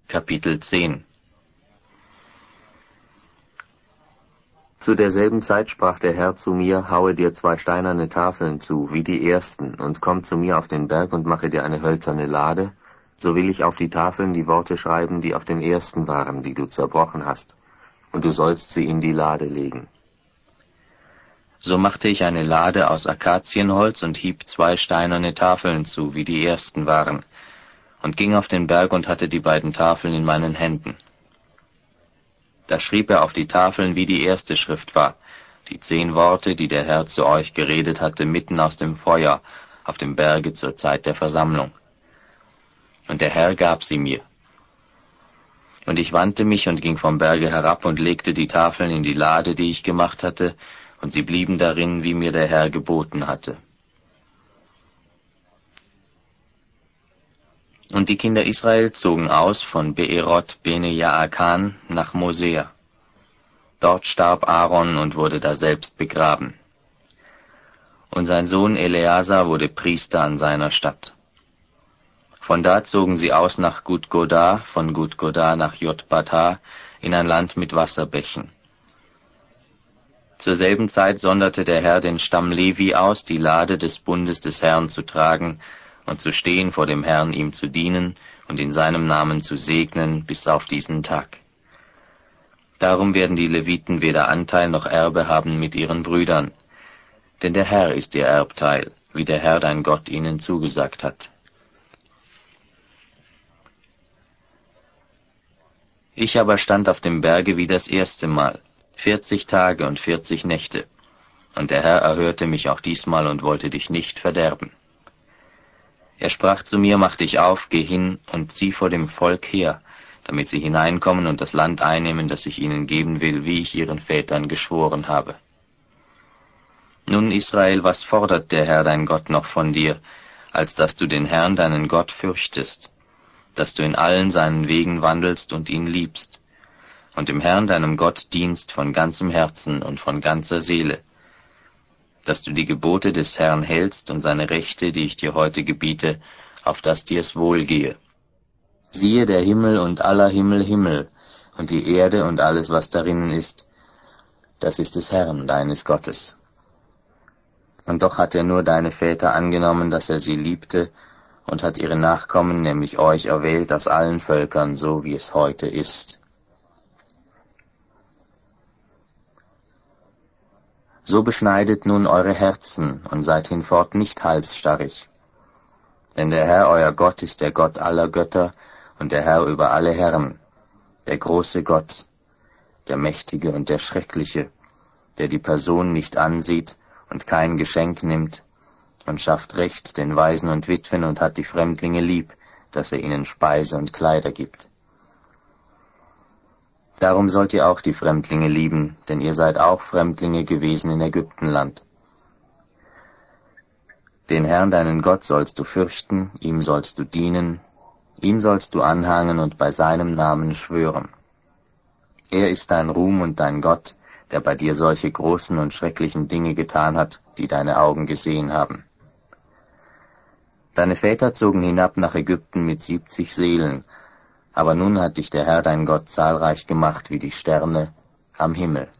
Kapitel 10. Zu derselben Zeit sprach der Herr zu mir, haue dir 2 steinerne Tafeln zu, wie die ersten, und komm zu mir auf den Berg und mache dir eine hölzerne Lade, so will ich auf die Tafeln die Worte schreiben, die auf dem ersten waren, die du zerbrochen hast, und du sollst sie in die Lade legen. So machte ich eine Lade aus Akazienholz und hieb 2 steinerne Tafeln zu, wie die ersten waren, und ging auf den Berg und hatte die beiden Tafeln in meinen Händen. Da schrieb er auf die Tafeln, wie die erste Schrift war, die 10 Worte, die der Herr zu euch geredet hatte, mitten aus dem Feuer, auf dem Berge zur Zeit der Versammlung. Und der Herr gab sie mir. Und ich wandte mich und ging vom Berge herab und legte die Tafeln in die Lade, die ich gemacht hatte, und sie blieben darin, wie mir der Herr geboten hatte. Und die Kinder Israel zogen aus von Beerot Bene Jaakan nach Mosea. Dort starb Aaron und wurde daselbst begraben. Und sein Sohn Eleazar wurde Priester an seiner Statt. Von da zogen sie aus nach Gudgoda, von Gudgoda nach Jotbata, in ein Land mit Wasserbächen. Zur selben Zeit sonderte der Herr den Stamm Levi aus, die Lade des Bundes des Herrn zu tragen und zu stehen vor dem Herrn, ihm zu dienen und in seinem Namen zu segnen bis auf diesen Tag. Darum werden die Leviten weder Anteil noch Erbe haben mit ihren Brüdern, denn der Herr ist ihr Erbteil, wie der Herr dein Gott ihnen zugesagt hat. Ich aber stand auf dem Berge wie das erste Mal, 40 Tage und 40 Nächte, und der Herr erhörte mich auch diesmal und wollte dich nicht verderben. Er sprach zu mir, mach dich auf, geh hin und zieh vor dem Volk her, damit sie hineinkommen und das Land einnehmen, das ich ihnen geben will, wie ich ihren Vätern geschworen habe. Nun, Israel, was fordert der Herr dein Gott noch von dir, als dass du den Herrn deinen Gott fürchtest, dass du in allen seinen Wegen wandelst und ihn liebst, und dem Herrn deinem Gott dienst von ganzem Herzen und von ganzer Seele, dass du die Gebote des Herrn hältst und seine Rechte, die ich dir heute gebiete, auf dass dir's wohlgehe. Siehe, der Himmel und aller Himmel Himmel, und die Erde und alles, was darinnen ist, das ist des Herrn, deines Gottes. Und doch hat er nur deine Väter angenommen, dass er sie liebte, und hat ihre Nachkommen, nämlich euch, erwählt aus allen Völkern, so wie es heute ist. So beschneidet nun eure Herzen und seid hinfort nicht halsstarrig. Denn der Herr, euer Gott, ist der Gott aller Götter und der Herr über alle Herren, der große Gott, der Mächtige und der Schreckliche, der die Person nicht ansieht und kein Geschenk nimmt und schafft Recht den Waisen und Witwen und hat die Fremdlinge lieb, dass er ihnen Speise und Kleider gibt. Darum sollt ihr auch die Fremdlinge lieben, denn ihr seid auch Fremdlinge gewesen in Ägyptenland. Den Herrn, deinen Gott, sollst du fürchten, ihm sollst du dienen, ihm sollst du anhangen und bei seinem Namen schwören. Er ist dein Ruhm und dein Gott, der bei dir solche großen und schrecklichen Dinge getan hat, die deine Augen gesehen haben. Deine Väter zogen hinab nach Ägypten mit 70 Seelen, aber nun hat dich der Herr dein Gott zahlreich gemacht wie die Sterne am Himmel.